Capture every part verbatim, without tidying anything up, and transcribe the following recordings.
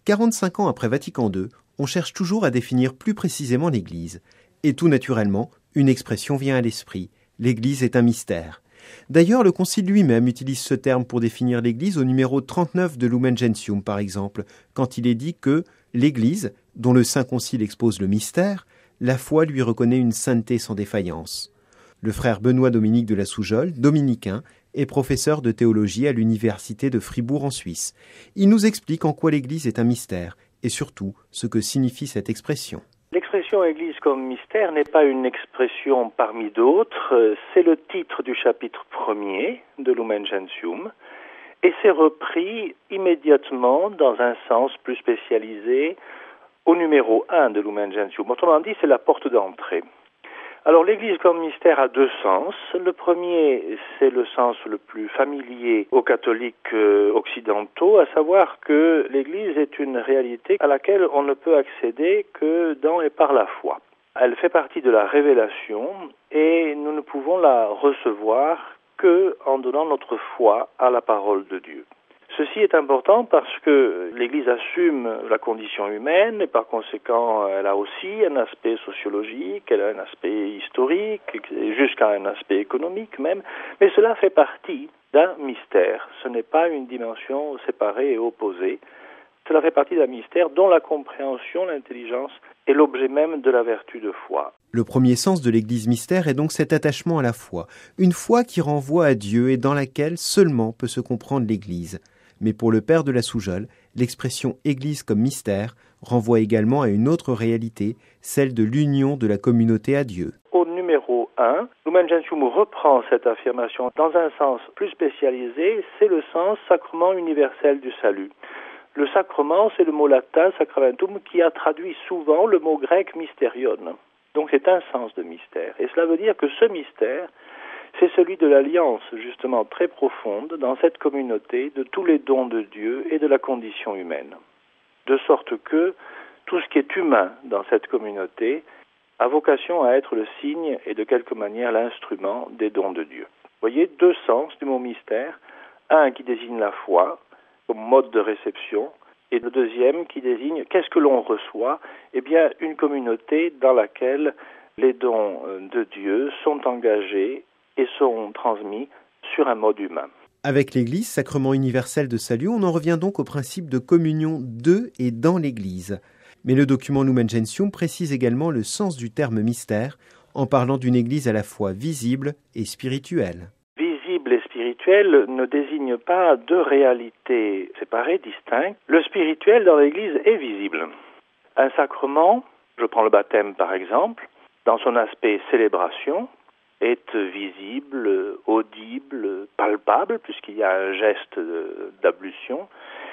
quarante-cinq ans après Vatican deux, on cherche toujours à définir plus précisément l'Église. Et tout naturellement, une expression vient à l'esprit. L'Église est un mystère. D'ailleurs, le Concile lui-même utilise ce terme pour définir l'Église au numéro trente-neuf de Lumen Gentium, par exemple, quand il est dit que l'Église, dont le Saint Concile expose le mystère, la foi lui reconnaît une sainteté sans défaillance. Le frère Benoît Dominique de la Soujole, dominicain, est professeur de théologie à l'université de Fribourg en Suisse. Il nous explique en quoi l'Église est un mystère et surtout ce que signifie cette expression. L'expression Église comme mystère n'est pas une expression parmi d'autres, c'est le titre du chapitre premier de Lumen Gentium et c'est repris immédiatement dans un sens plus spécialisé au numéro un de Lumen Gentium. Autrement dit, c'est la porte d'entrée. Alors l'Église comme mystère a deux sens. Le premier, c'est le sens le plus familier aux catholiques euh, occidentaux, à savoir que l'Église est une réalité à laquelle on ne peut accéder que dans et par la foi. Elle fait partie de la révélation et nous ne pouvons la recevoir que en donnant notre foi à la parole de Dieu. Ceci est important parce que l'Église assume la condition humaine et par conséquent elle a aussi un aspect sociologique, elle a un aspect historique, jusqu'à un aspect économique même, mais cela fait partie d'un mystère. Ce n'est pas une dimension séparée et opposée. Cela fait partie d'un mystère dont la compréhension, l'intelligence est l'objet même de la vertu de foi. Le premier sens de l'Église mystère est donc cet attachement à la foi, une foi qui renvoie à Dieu et dans laquelle seulement peut se comprendre l'Église. Mais pour le père de la Soujole, l'expression « Église comme mystère » renvoie également à une autre réalité, celle de l'union de la communauté à Dieu. Au numéro un, Lumen Gentium reprend cette affirmation dans un sens plus spécialisé, c'est le sens sacrement universel du salut. Le sacrement, c'est le mot latin sacramentum qui a traduit souvent le mot grec mysterion. Donc c'est un sens de mystère. Et cela veut dire que ce mystère, c'est celui de l'alliance justement très profonde dans cette communauté de tous les dons de Dieu et de la condition humaine. De sorte que tout ce qui est humain dans cette communauté a vocation à être le signe et de quelque manière l'instrument des dons de Dieu. Vous voyez, deux sens du mot mystère, un qui désigne la foi comme mode de réception et le deuxième qui désigne qu'est-ce que l'on reçoit, eh bien une communauté dans laquelle les dons de Dieu sont engagés et sont transmis sur un mode humain. Avec l'Église, sacrement universel de salut, on en revient donc au principe de communion de et dans l'Église. Mais le document Lumen Gentium précise également le sens du terme mystère en parlant d'une Église à la fois visible et spirituelle. Visible et spirituel ne désigne pas deux réalités séparées, distinctes. Le spirituel dans l'Église est visible. Un sacrement, je prends le baptême par exemple, dans son aspect célébration, est visible, audible, palpable, puisqu'il y a un geste d'ablution.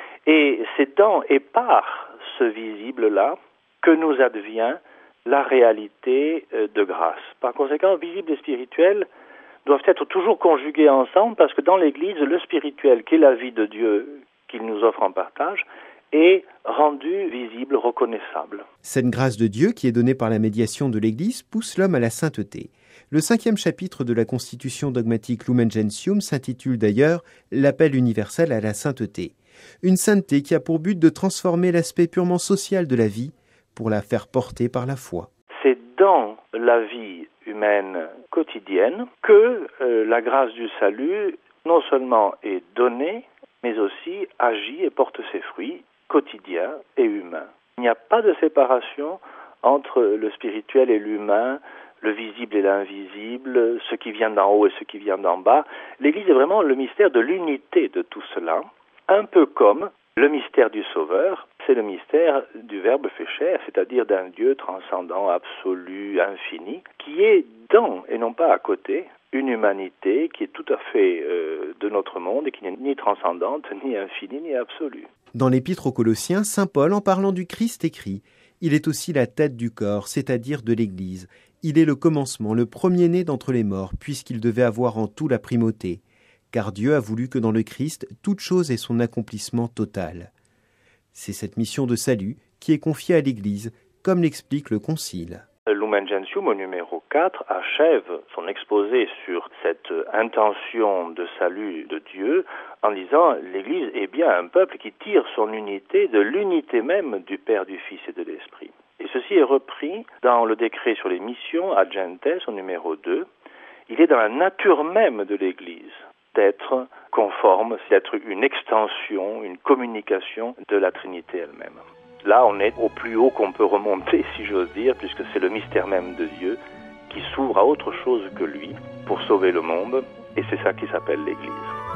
Et c'est dans et par ce visible-là que nous advient la réalité de grâce. Par conséquent, visible et spirituel doivent être toujours conjugués ensemble, parce que dans l'Église, le spirituel, qui est la vie de Dieu qu'il nous offre en partage, est rendu visible, reconnaissable. Cette grâce de Dieu qui est donnée par la médiation de l'Église pousse l'homme à la sainteté. Le cinquième chapitre de la Constitution dogmatique Lumen Gentium s'intitule d'ailleurs « L'appel universel à la sainteté ». Une sainteté qui a pour but de transformer l'aspect purement social de la vie pour la faire porter par la foi. C'est dans la vie humaine quotidienne que euh, la grâce du salut non seulement est donnée, mais aussi agit et porte ses fruits quotidiens et humains. Il n'y a pas de séparation entre le spirituel et l'humain, le visible et l'invisible, ce qui vient d'en haut et ce qui vient d'en bas. L'Église est vraiment le mystère de l'unité de tout cela, un peu comme le mystère du Sauveur, c'est le mystère du Verbe fait chair, c'est-à-dire d'un Dieu transcendant, absolu, infini, qui est dans, et non pas à côté, une humanité qui est tout à fait euh, de notre monde et qui n'est ni transcendante, ni infinie, ni absolue. Dans l'Épître aux Colossiens, saint Paul, en parlant du Christ, écrit « Il est aussi la tête du corps, c'est-à-dire de l'Église. Il est le commencement, le premier-né d'entre les morts, puisqu'il devait avoir en tout la primauté. Car Dieu a voulu que dans le Christ, toute chose ait son accomplissement total. » C'est cette mission de salut qui est confiée à l'Église, comme l'explique le Concile. Lumen Gentium, au numéro quatre, achève son exposé sur cette intention de salut de Dieu en disant « L'Église est bien un peuple qui tire son unité de l'unité même du Père, du Fils et de l'Esprit ». Et ceci est repris dans le décret sur les missions à Gentes, au numéro deux. Il est dans la nature même de l'Église d'être conforme, c'est d'être une extension, une communication de la Trinité elle-même. Là, on est au plus haut qu'on peut remonter, si j'ose dire, puisque c'est le mystère même de Dieu qui s'ouvre à autre chose que lui pour sauver le monde, et c'est ça qui s'appelle l'Église.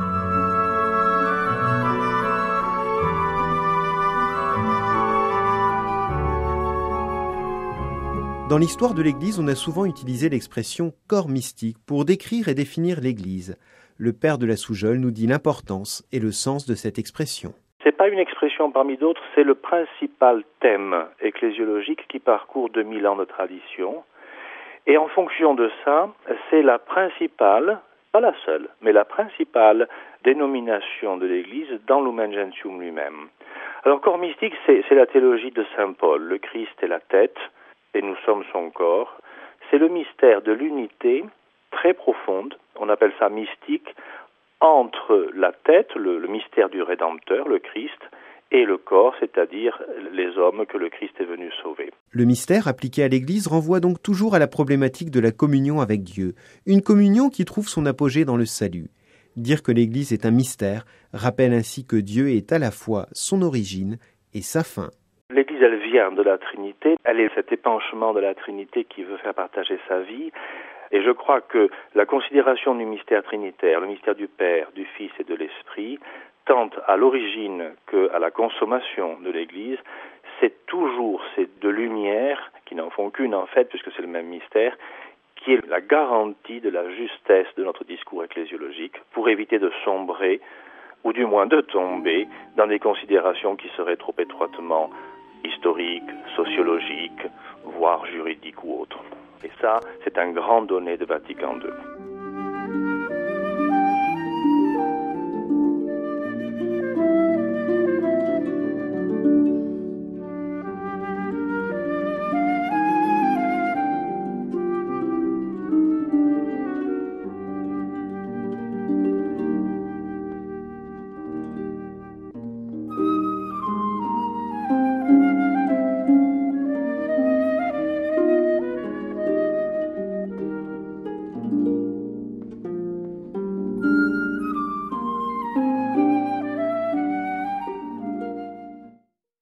Dans l'histoire de l'Église, on a souvent utilisé l'expression « corps mystique » pour décrire et définir l'Église. Le père de la Soujeule nous dit l'importance et le sens de cette expression. Ce n'est pas une expression parmi d'autres, c'est le principal thème ecclésiologique qui parcourt deux mille ans de tradition. Et en fonction de ça, c'est la principale, pas la seule, mais la principale dénomination de l'Église dans Lumen Gentium lui-même. Alors, corps mystique, c'est, c'est la théologie de saint Paul. Le Christ est la tête et nous sommes son corps. C'est le mystère de l'unité très profonde, on appelle ça mystique, entre la tête, le, le mystère du Rédempteur, le Christ, et le corps, c'est-à-dire les hommes que le Christ est venu sauver. Le mystère appliqué à l'Église renvoie donc toujours à la problématique de la communion avec Dieu, une communion qui trouve son apogée dans le salut. Dire que l'Église est un mystère rappelle ainsi que Dieu est à la fois son origine et sa fin. L'Église, elle vient de la Trinité, elle est cet épanchement de la Trinité qui veut faire partager sa vie. Et je crois que la considération du mystère trinitaire, le mystère du Père, du Fils et de l'Esprit, tant à l'origine qu'à la consommation de l'Église, c'est toujours ces deux lumières, qui n'en font qu'une en fait, puisque c'est le même mystère, qui est la garantie de la justesse de notre discours ecclésiologique pour éviter de sombrer, ou du moins de tomber, dans des considérations qui seraient trop étroitement historiques, sociologiques, voire juridiques ou autres. Et ça, c'est un grand donné de Vatican deux.